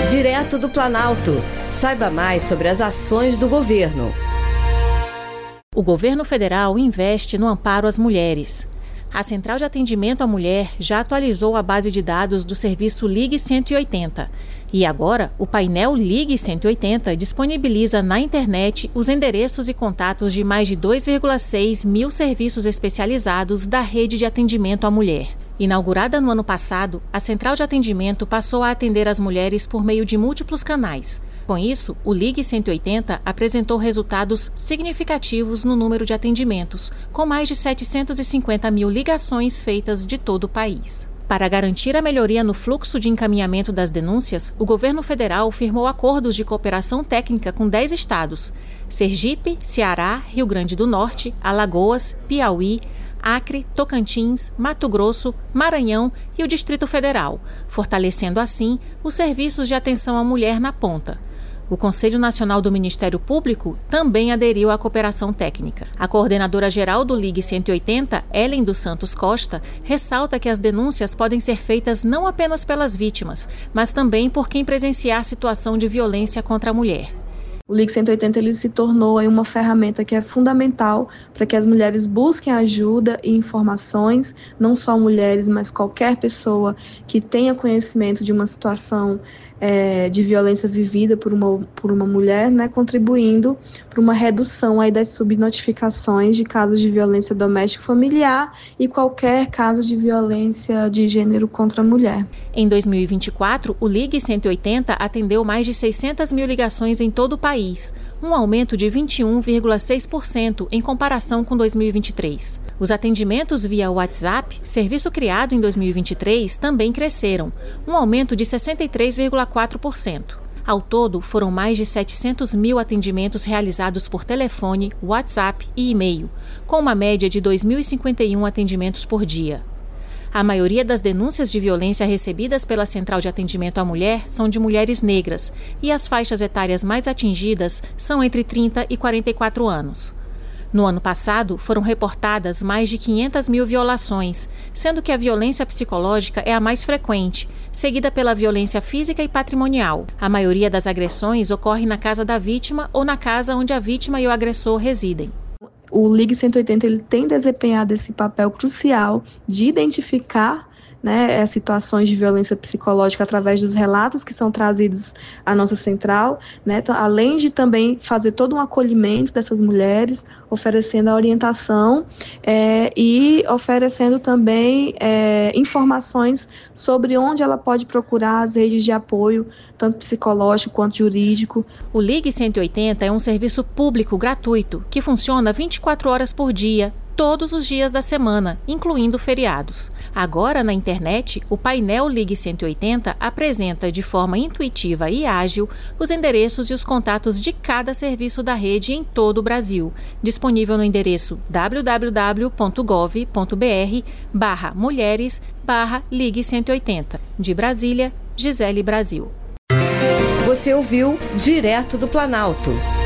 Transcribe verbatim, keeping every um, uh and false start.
Direto do Planalto. Saiba mais sobre as ações do governo. O governo federal investe no amparo às mulheres. A Central de Atendimento à Mulher já atualizou a base de dados do serviço Ligue cento e oitenta. E agora, o painel Ligue cento e oitenta disponibiliza na internet os endereços e contatos de mais de dois vírgula seis mil serviços especializados da rede de atendimento à mulher. Inaugurada no ano passado, a Central de Atendimento passou a atender as mulheres por meio de múltiplos canais. Com isso, o Ligue cento e oitenta apresentou resultados significativos no número de atendimentos, com mais de setecentos e cinquenta mil ligações feitas de todo o país. Para garantir a melhoria no fluxo de encaminhamento das denúncias, o governo federal firmou acordos de cooperação técnica com dez estados: Sergipe, Ceará, Rio Grande do Norte, Alagoas, Piauí, Acre, Tocantins, Mato Grosso, Maranhão e o Distrito Federal, fortalecendo assim os serviços de atenção à mulher na ponta. O Conselho Nacional do Ministério Público também aderiu à cooperação técnica. A coordenadora-geral do Ligue cento e oitenta, Ellen dos Santos Costa, ressalta que as denúncias podem ser feitas não apenas pelas vítimas, mas também por quem presenciar situação de violência contra a mulher. O Ligue cento e oitenta ele se tornou aí uma ferramenta que é fundamental para que as mulheres busquem ajuda e informações, não só mulheres, mas qualquer pessoa que tenha conhecimento de uma situação é, de violência vivida por uma, por uma mulher, né, contribuindo para uma redução aí das subnotificações de casos de violência doméstica familiar e qualquer caso de violência de gênero contra a mulher. Em dois mil e vinte e quatro, o Ligue cento e oitenta atendeu mais de seiscentas mil ligações em todo o país, um aumento de vinte e um vírgula seis por cento em comparação com dois mil e vinte e três. Os atendimentos via WhatsApp, serviço criado em dois mil e vinte e três, também cresceram, um aumento de sessenta e três vírgula quatro por cento. Ao todo, foram mais de setecentos mil atendimentos realizados por telefone, WhatsApp e e-mail, com uma média de dois mil e cinquenta e um atendimentos por dia. A maioria das denúncias de violência recebidas pela Central de Atendimento à Mulher são de mulheres negras e as faixas etárias mais atingidas são entre trinta e quarenta e quatro anos. No ano passado, foram reportadas mais de quinhentas mil violações, sendo que a violência psicológica é a mais frequente, seguida pela violência física e patrimonial. A maioria das agressões ocorre na casa da vítima ou na casa onde a vítima e o agressor residem. O Ligue cento e oitenta ele tem desempenhado esse papel crucial de identificar, né, situações de violência psicológica através dos relatos que são trazidos à nossa central, né, além de também fazer todo um acolhimento dessas mulheres, oferecendo a orientação é, e oferecendo também é, informações sobre onde ela pode procurar as redes de apoio, tanto psicológico quanto jurídico. O Ligue cento e oitenta é um serviço público gratuito que funciona vinte e quatro horas por dia, todos os dias da semana, incluindo feriados. Agora, na internet, o painel Ligue cento e oitenta apresenta de forma intuitiva e ágil os endereços e os contatos de cada serviço da rede em todo o Brasil, disponível no endereço w w w ponto gov ponto b r barra mulheres barra Ligue cento e oitenta. De Brasília, Gisele Brasil. Você ouviu Direto do Planalto.